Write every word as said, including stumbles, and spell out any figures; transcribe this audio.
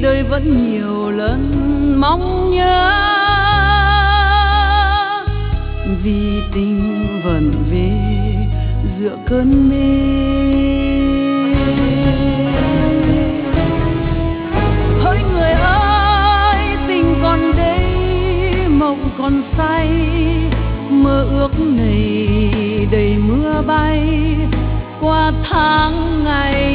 đời vẫn nhiều lần mong nhớ, vì tình vẫn về giữa cơn mê. Hỡi người ơi, tình còn đây, mộng còn say, mơ ước này đầy mưa bay qua tháng ngày